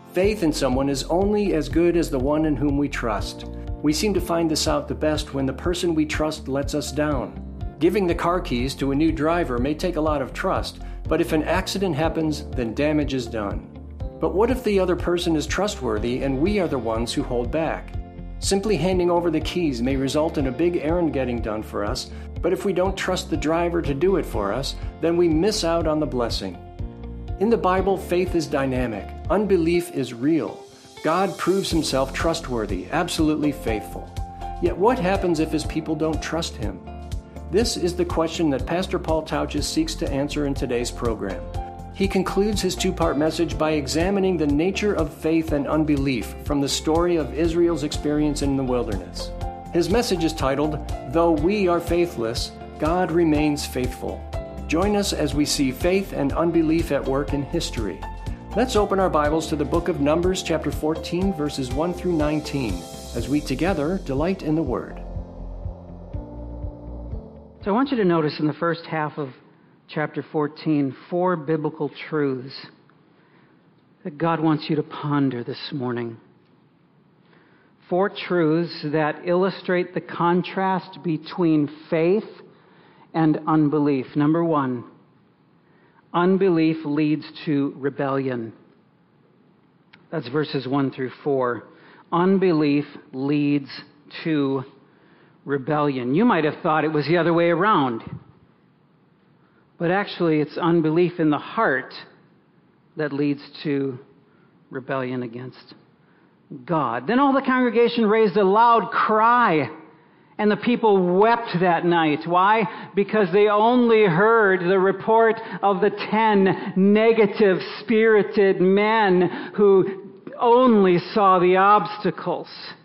Faith in someone is only as good as the one in whom we trust. We seem to find this out the best when the person we trust lets us down. Giving the car keys to a new driver may take a lot of trust, but if an accident happens, then damage is done. But what if the other person is trustworthy and we are the ones who hold back? Simply handing over the keys may result in a big errand getting done for us, but if we don't trust the driver to do it for us, then we miss out on the blessing. In the Bible, faith is dynamic. Unbelief is real. God proves himself trustworthy, absolutely faithful. Yet what happens if his people don't trust him? This is the question that Pastor Paul Tautges seeks to answer in today's program. He concludes his two-part message by examining the nature of faith and unbelief from the story of Israel's experience in the wilderness. His message is titled, "Though We Are Faithless, God Remains Faithful." Join us as we see faith and unbelief at work in history. Let's open our Bibles to the book of Numbers, chapter 14, verses 1 through 19, as we together delight in the Word. So I want you to notice in the first half of chapter 14, 4 biblical truths that God wants you to ponder this morning. 4 truths that illustrate the contrast between faith and unbelief. Number 1, unbelief leads to rebellion. That's verses 1 through 4. Unbelief leads to rebellion. You might have thought it was the other way around. But actually, it's unbelief in the heart that leads to rebellion against God. Then all the congregation raised a loud cry, and the people wept that night. Why? Because they only heard the report of the 10 negative-spirited men who only saw the obstacles.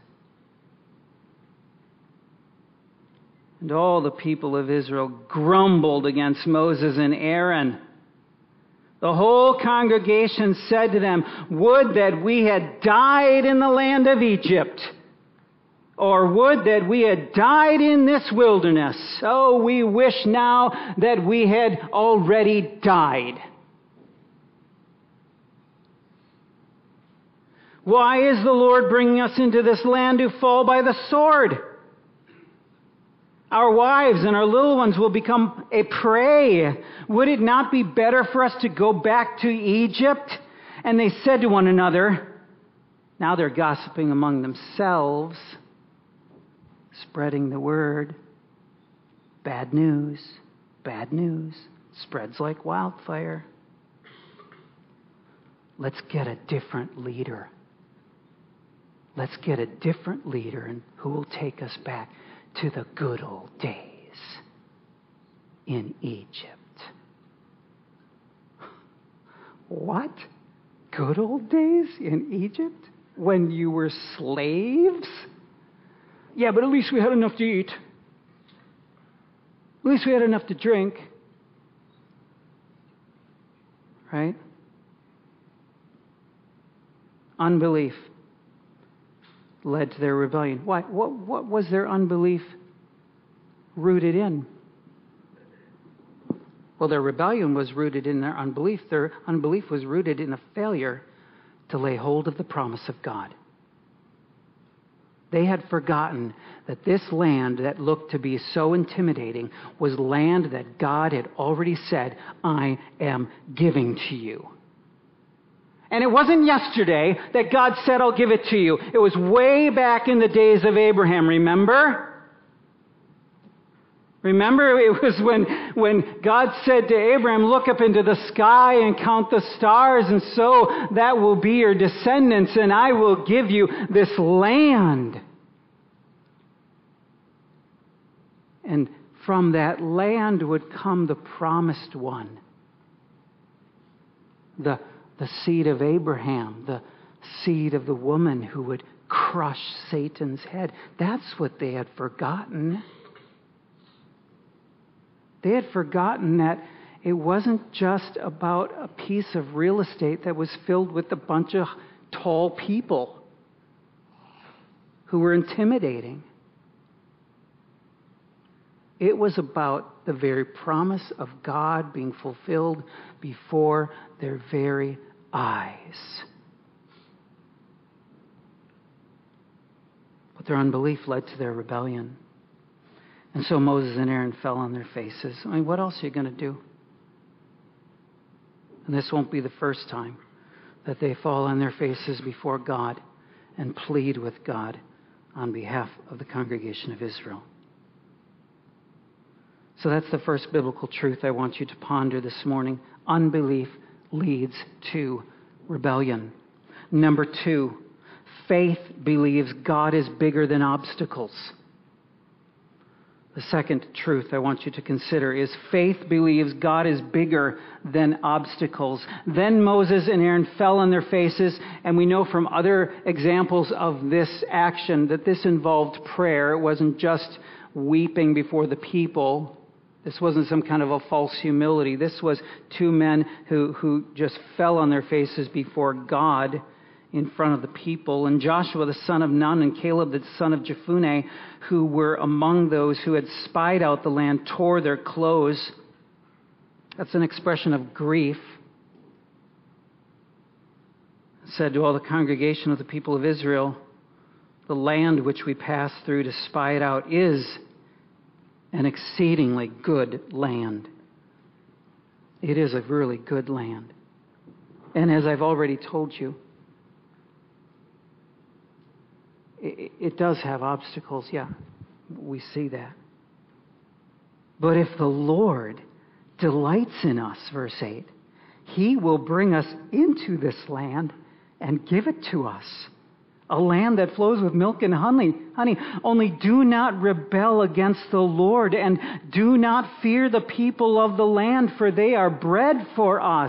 And all the people of Israel grumbled against Moses and Aaron. The whole congregation said to them, "Would that we had died in the land of Egypt, or would that we had died in this wilderness. Oh, we wish now that we had already died." Why is the Lord bringing us into this land to fall by the sword? Our wives and our little ones will become a prey. Would it not be better for us to go back to Egypt? And they said to one another, now they're gossiping among themselves, spreading the word. Bad news, spreads like wildfire. Let's get a different leader. Let's get a different leader, and who will take us back to the good old days in Egypt. What? Good old days in Egypt? When you were slaves? Yeah, but at least we had enough to eat. At least we had enough to drink. Right? Unbelief led to their rebellion. Why? What was their unbelief rooted in? Well, their rebellion was rooted in their unbelief. Their unbelief was rooted in a failure to lay hold of the promise of God. They had forgotten that this land that looked to be so intimidating was land that God had already said, "I am giving to you." And it wasn't yesterday that God said, "I'll give it to you." It was way back in the days of Abraham, remember? Remember, it was when God said to Abraham, "Look up into the sky and count the stars, and so that will be your descendants, and I will give you this land." And from that land would come the promised one. The seed of Abraham, the seed of the woman who would crush Satan's head. That's what they had forgotten. They had forgotten that it wasn't just about a piece of real estate that was filled with a bunch of tall people who were intimidating. It was about the very promise of God being fulfilled before their very eyes. But their unbelief led to their rebellion. And so Moses and Aaron fell on their faces. I mean, what else are you going to do? And this won't be the first time that they fall on their faces before God and plead with God on behalf of the congregation of Israel. So that's the first biblical truth I want you to ponder this morning. Unbelief leads to rebellion. Number 2, faith believes God is bigger than obstacles. The second truth I want you to consider is faith believes God is bigger than obstacles. Then Moses and Aaron fell on their faces, and we know from other examples of this action that this involved prayer. It wasn't just weeping before the people. This wasn't some kind of a false humility. This was two men who just fell on their faces before God in front of the people. And Joshua the son of Nun and Caleb the son of Jephunneh, who were among those who had spied out the land, tore their clothes. That's an expression of grief. Said to all the congregation of the people of Israel, the land which we passed through to spy it out is an exceedingly good land. It is a really good land. And as I've already told you, it does have obstacles, yeah. We see that. But if the Lord delights in us, verse 8, He will bring us into this land and give it to us. A land that flows with milk and honey. Only do not rebel against the Lord, and do not fear the people of the land, for they are bread for us.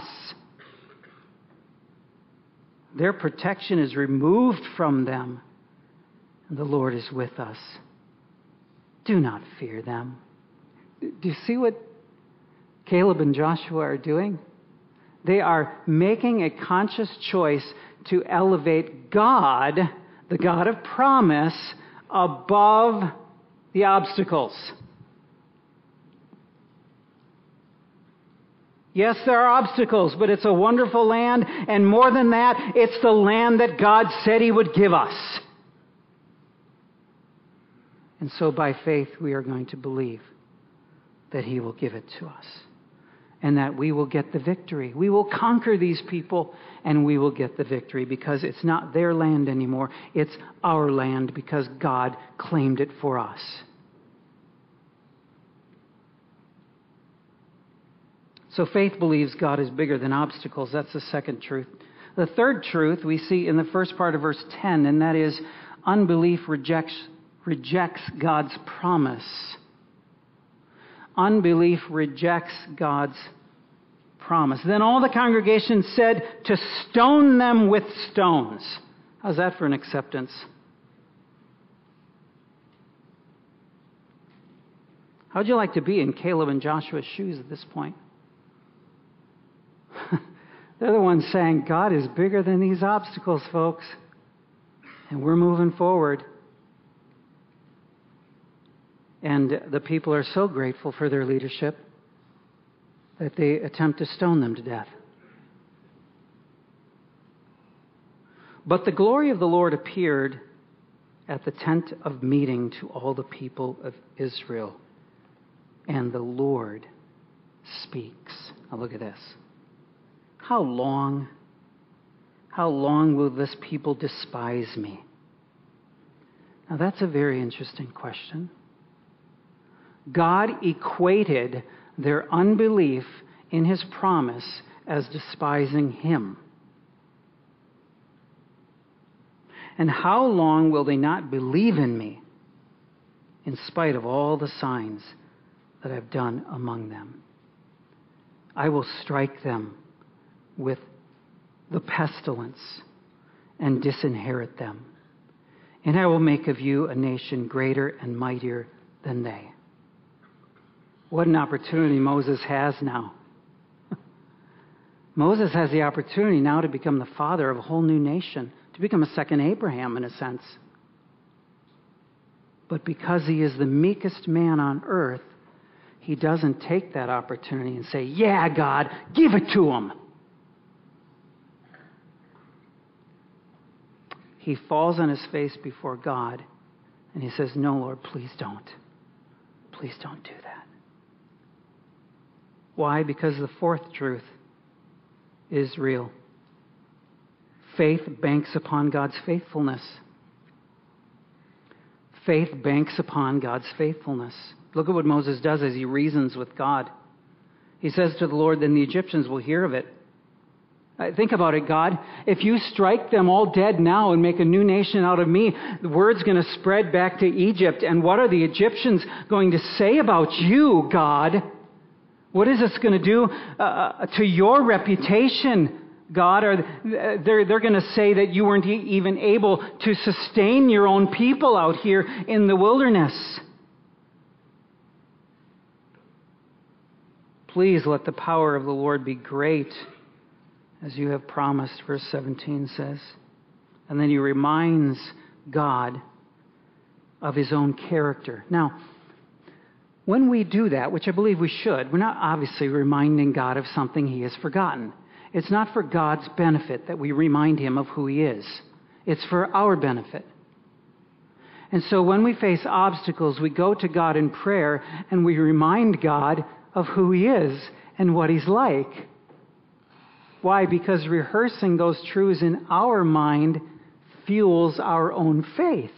Their protection is removed from them, and the Lord is with us. Do not fear them. Do you see what Caleb and Joshua are doing? They are making a conscious choice to elevate God, the God of promise, above the obstacles. Yes, there are obstacles, but it's a wonderful land, and more than that, it's the land that God said He would give us. And so by faith, we are going to believe that He will give it to us, and that we will get the victory. We will conquer these people, and we will get the victory, because it's not their land anymore. It's our land, because God claimed it for us. So faith believes God is bigger than obstacles. That's the second truth. The third truth we see in the first part of verse 10, and that is unbelief rejects God's promise. Unbelief rejects God's promise. Then all the congregation said to stone them with stones. How's that for an acceptance? How'd you like to be in Caleb and Joshua's shoes at this point? They're the ones saying, God is bigger than these obstacles, folks. And we're moving forward. And the people are so grateful for their leadership that they attempt to stone them to death. But the glory of the Lord appeared at the tent of meeting to all the people of Israel. And the Lord speaks. Now look at this. How long will this people despise me? Now that's a very interesting question. God equated their unbelief in His promise as despising Him. And how long will they not believe in me in spite of all the signs that I've done among them? I will strike them with the pestilence and disinherit them. And I will make of you a nation greater and mightier than they. What an opportunity Moses has now. Moses has the opportunity now to become the father of a whole new nation, to become a second Abraham in a sense. But because he is the meekest man on earth, he doesn't take that opportunity and say, yeah, God, give it to him. He falls on his face before God And he says, no, Lord, please don't. Please don't do that. Why? Because the fourth truth is real. Faith banks upon God's faithfulness. Faith banks upon God's faithfulness. Look at what Moses does as he reasons with God. He says to the Lord, then the Egyptians will hear of it. Think about it, God. If you strike them all dead now and make a new nation out of me, the word's going to spread back to Egypt. And what are the Egyptians going to say about you, God? What is this going to do to your reputation, God? They're going to say that you weren't even able to sustain your own people out here in the wilderness. Please let the power of the Lord be great, as you have promised, verse 17 says. And then he reminds God of his own character. Now, when we do that, which I believe we should, we're not obviously reminding God of something he has forgotten. It's not for God's benefit that we remind him of who he is. It's for our benefit. And so when we face obstacles, we go to God in prayer and we remind God of who he is and what he's like. Why? Because rehearsing those truths in our mind fuels our own faith.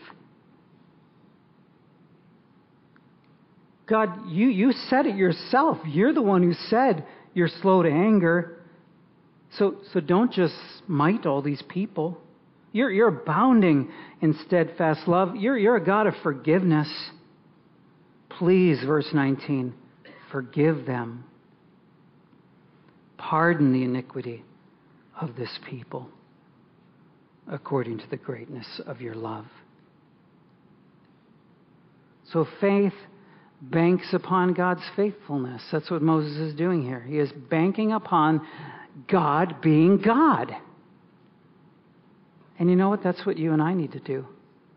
God, you said it yourself. You're the one who said you're slow to anger. So don't just smite all these people. You're abounding in steadfast love. You're a God of forgiveness. Please, verse 19, forgive them. Pardon the iniquity of this people according to the greatness of your love. So faith banks upon God's faithfulness. That's what Moses is doing here. He is banking upon God being God. And you know what? That's what you and I need to do.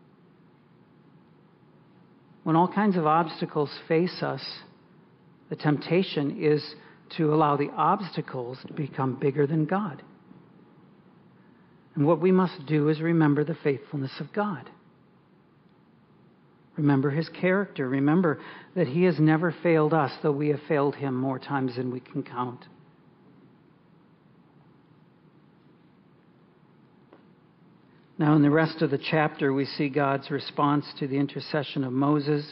When all kinds of obstacles face us, the temptation is to allow the obstacles to become bigger than God. And what we must do is remember the faithfulness of God. Remember his character. Remember that he has never failed us, though we have failed him more times than we can count. Now, in the rest of the chapter, we see God's response to the intercession of Moses.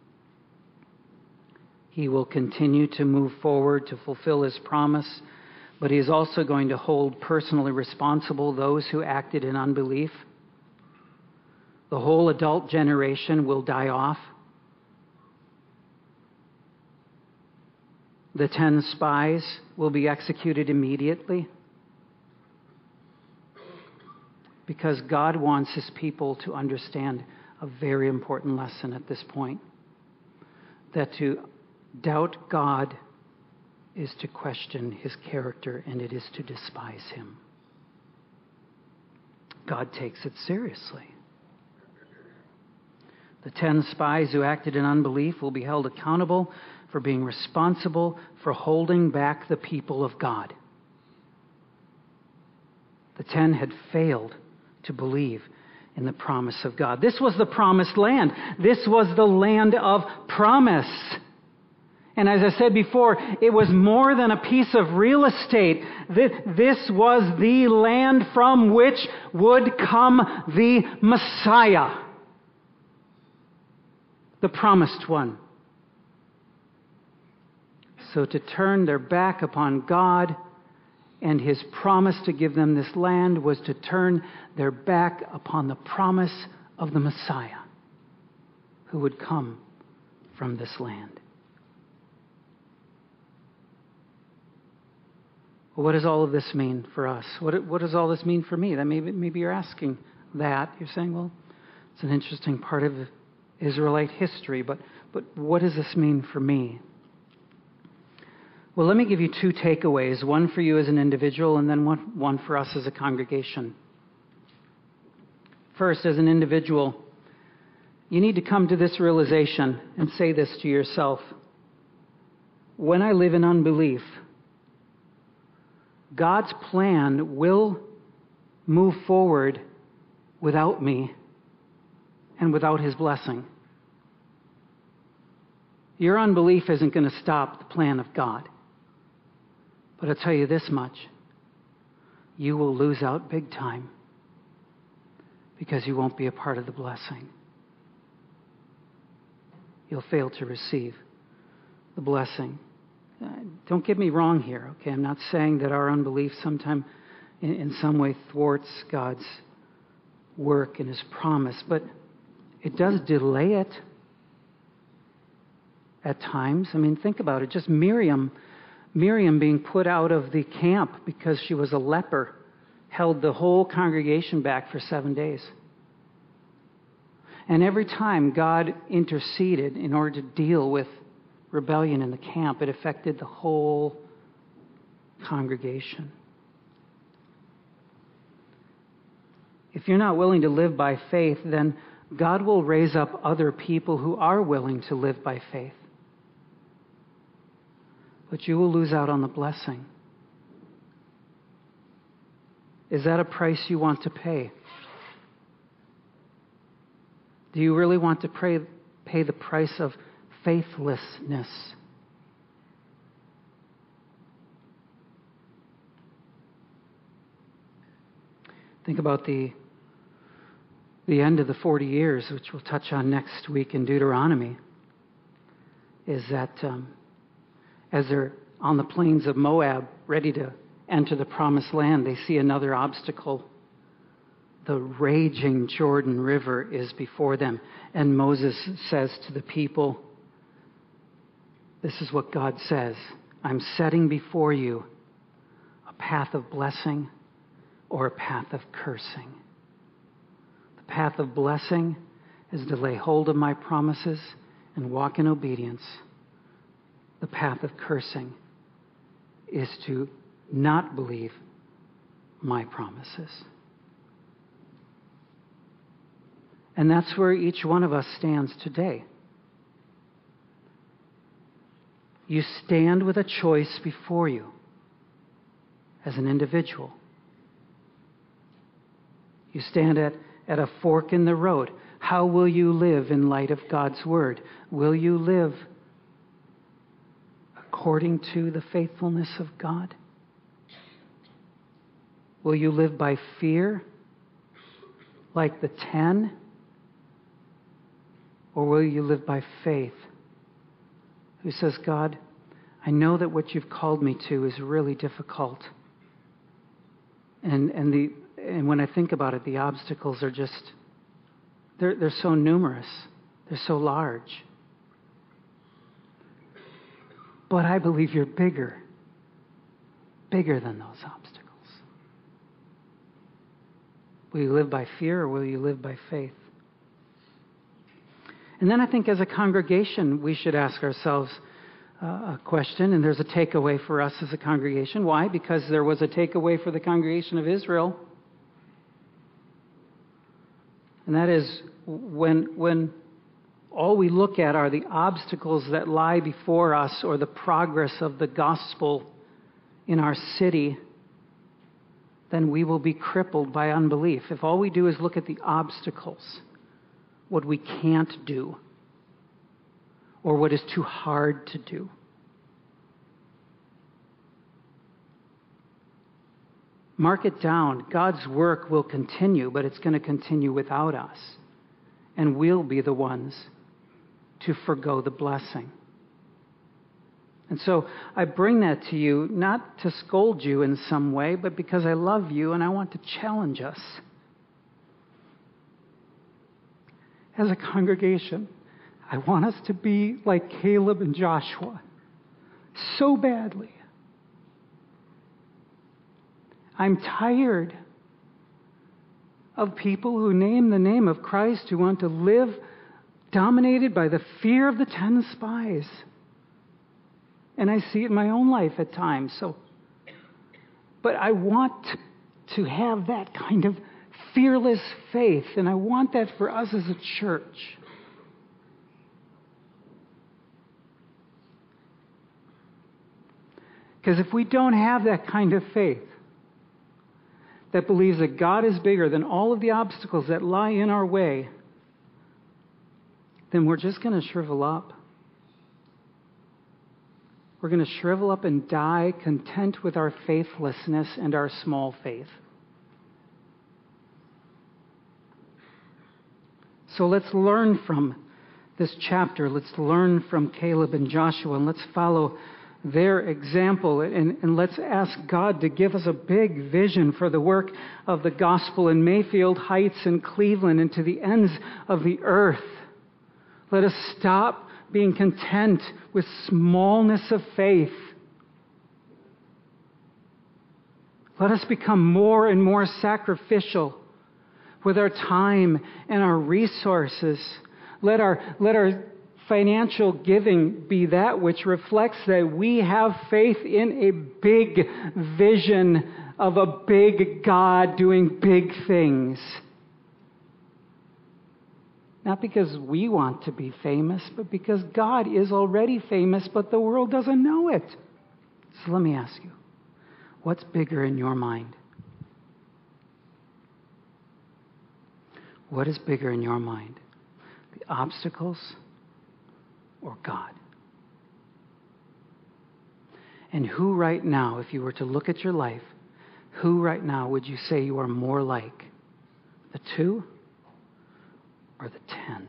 He will continue to move forward to fulfill his promise, but he is also going to hold personally responsible those who acted in unbelief. The whole adult generation will die off. The 10 spies will be executed immediately, because God wants his people to understand a very important lesson at this point. That to doubt God is to question his character, and it is to despise him. God takes it seriously. The 10 spies who acted in unbelief will be held accountable for being responsible for holding back the people of God. The 10 had failed to believe in the promise of God. This was the promised land. This was the land of promise. And as I said before, it was more than a piece of real estate. This was the land from which would come the Messiah, the promised one. So to turn their back upon God and his promise to give them this land was to turn their back upon the promise of the Messiah who would come from this land. Well, what does all of this mean for us? What does all this mean for me? That maybe you're asking that. You're saying, well, it's an interesting part of Israelite history, but what does this mean for me? Well, let me give you 2 takeaways, one for you as an individual and then one for us as a congregation. First, as an individual, you need to come to this realization and say this to yourself. When I live in unbelief, God's plan will move forward without me and without His blessing. Your unbelief isn't going to stop the plan of God. But I'll tell you this much. You will lose out big time because you won't be a part of the blessing. You'll fail to receive the blessing. Don't get me wrong here, okay? I'm not saying that our unbelief sometime in some way thwarts God's work and His promise, but it does delay it at times. I mean, think about it. Just Miriam being put out of the camp because she was a leper held the whole congregation back for 7 days. And every time God interceded in order to deal with rebellion in the camp, it affected the whole congregation. If you're not willing to live by faith, then God will raise up other people who are willing to live by faith. But you will lose out on the blessing. Is that a price you want to pay? Do you really want to pay the price of faithlessness? Think about the end of the 40 years, which we'll touch on next week in Deuteronomy, is that as they're on the plains of Moab, ready to enter the promised land, they see another obstacle. The raging Jordan River is before them. And Moses says to the people, this is what God says, I'm setting before you a path of blessing or a path of cursing. The path of blessing is to lay hold of my promises and walk in obedience. The path of cursing is to not believe my promises. And that's where each one of us stands today. You stand with a choice before you as an individual. You stand at a fork in the road. How will you live in light of God's word? Will you live according to the faithfulness of God? Will you live by fear, like the 10? Or will you live by faith? Who says, God, I know that what you've called me to is really difficult. And when I think about it, the obstacles are just, they're so numerous. They're so large. But I believe you're bigger than those obstacles. Will you live by fear or will you live by faith? And then I think as a congregation, we should ask ourselves a question, and there's a takeaway for us as a congregation. Why? Because there was a takeaway for the congregation of Israel. And that is when all we look at are the obstacles that lie before us or the progress of the gospel in our city, then we will be crippled by unbelief. If all we do is look at the obstacles, what we can't do, or what is too hard to do. Mark it down. God's work will continue, but it's going to continue without us. And we'll be the ones to forgo the blessing. And so I bring that to you, not to scold you in some way, but because I love you and I want to challenge us. As a congregation, I want us to be like Caleb and Joshua so badly. I'm tired of people who name the name of Christ, who want to live dominated by the fear of the 10 spies. And I see it in my own life at times. But I want to have that kind of fearless faith, and I want that for us as a church. Because if we don't have that kind of faith that believes that God is bigger than all of the obstacles that lie in our way, then we're just going to shrivel up. We're going to shrivel up and die content with our faithlessness and our small faith. So let's learn from this chapter. Let's learn from Caleb and Joshua, and let's follow their example. And let's ask God to give us a big vision for the work of the gospel in Mayfield Heights and Cleveland and to the ends of the earth. Let us stop being content with smallness of faith. Let us become more and more sacrificial with our time and our resources. Let our financial giving be that which reflects that we have faith in a big vision of a big God doing big things. Not because we want to be famous, but because God is already famous, but the world doesn't know it. So let me ask you, what's bigger in your mind? What is bigger in your mind? The obstacles or God? And who right now, if you were to look at your life, who right now would you say you are more like? The 2 or the 10?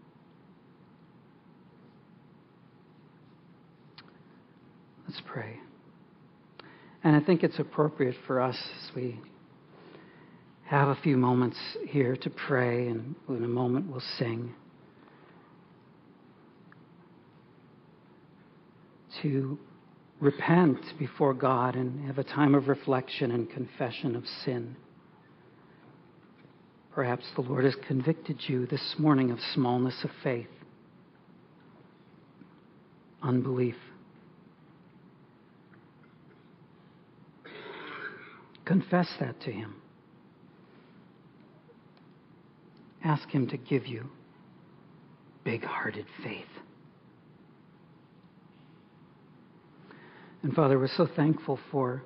Let's pray. And I think it's appropriate for us as we have a few moments here to pray, and in a moment we'll sing, to repent before God and have a time of reflection and confession of sin. Perhaps the Lord has convicted you this morning of smallness of faith, unbelief. Confess that to Him. Ask Him to give you big-hearted faith. And Father, we're so thankful for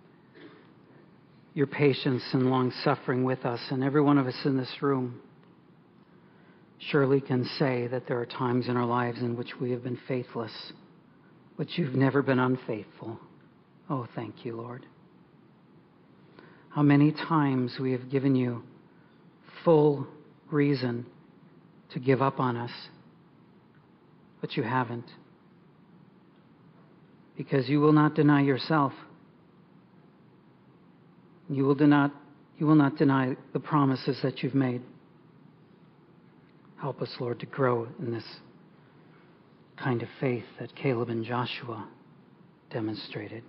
your patience and long-suffering with us. And every one of us in this room surely can say that there are times in our lives in which we have been faithless, but you've never been unfaithful. Oh, thank you, Lord. How many times we have given you full reason to give up on us, but you haven't. Because you will not deny yourself. You will not deny the promises that you've made. Help us, Lord, to grow in this kind of faith that Caleb and Joshua demonstrated.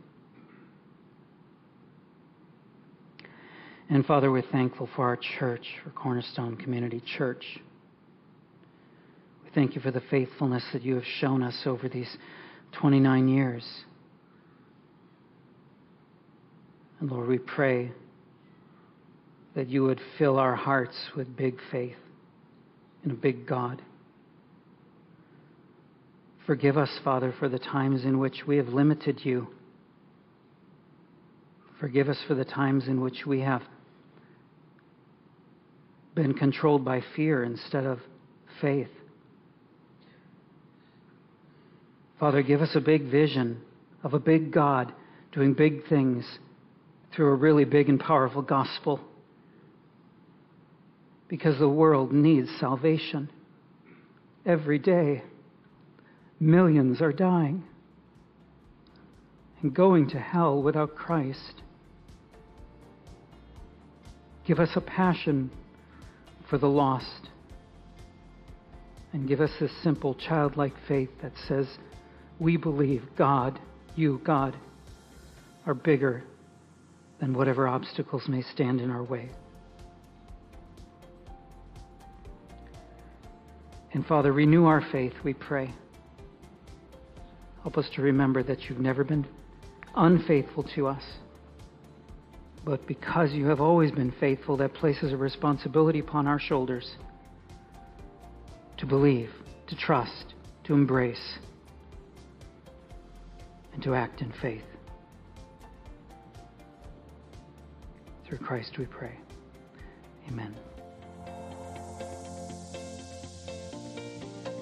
And Father, we're thankful for our church, for Cornerstone Community Church. We thank you for the faithfulness that you have shown us over these 29 years. And Lord, we pray that you would fill our hearts with big faith in a big God. Forgive us, Father, for the times in which we have limited you. Forgive us for the times in which we have been controlled by fear instead of faith. Father, give us a big vision of a big God doing big things through a really big and powerful gospel. Because the world needs salvation. Every day, millions are dying and going to hell without Christ. Give us a passion for the lost. And give us this simple childlike faith that says, we believe God, you, God, are bigger than whatever obstacles may stand in our way. And Father, renew our faith, we pray. Help us to remember that you've never been unfaithful to us. But because you have always been faithful, that places a responsibility upon our shoulders to believe, to trust, to embrace, and to act in faith. Through Christ we pray. Amen.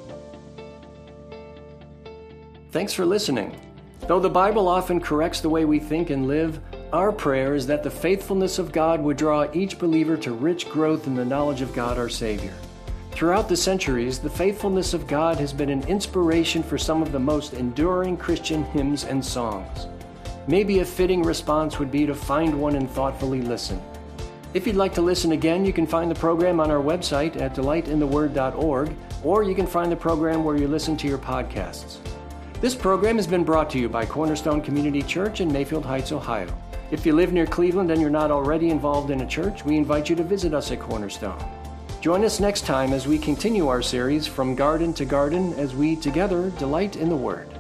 Thanks for listening. Though the Bible often corrects the way we think and live, our prayer is that the faithfulness of God would draw each believer to rich growth in the knowledge of God our Savior. Throughout the centuries, the faithfulness of God has been an inspiration for some of the most enduring Christian hymns and songs. Maybe a fitting response would be to find one and thoughtfully listen. If you'd like to listen again, you can find the program on our website at delightintheword.org, or you can find the program where you listen to your podcasts. This program has been brought to you by Cornerstone Community Church in Mayfield Heights, Ohio. If you live near Cleveland and you're not already involved in a church, we invite you to visit us at Cornerstone. Join us next time as we continue our series From Garden to Garden as we together delight in the Word.